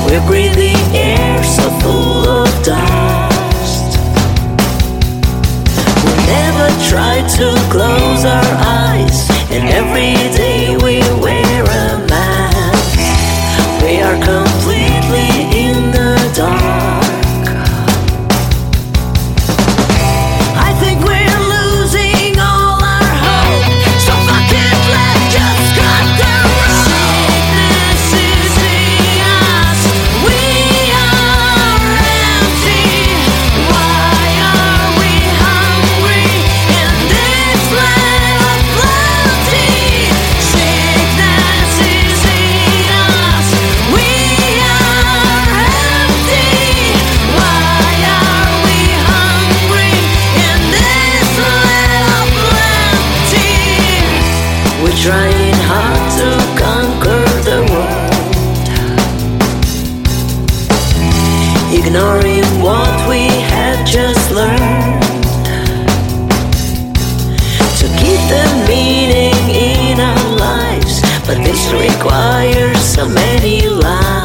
We're breathing air so full of dust. We never try to close our eyes, and every day we wear a mask. We are completely in the dark. I think we're losing all our hope, so fuck it, let's just cut the rope. Sickness is in us, we are empty. Why are we hungry in this land of plenty? Sickness is in us, we are empty. Why are we hungry in this land of plenty? We're trying hard to conquer the world, ignoring what we have just learned, to keep the meaning in our lives. But this requires so many lives.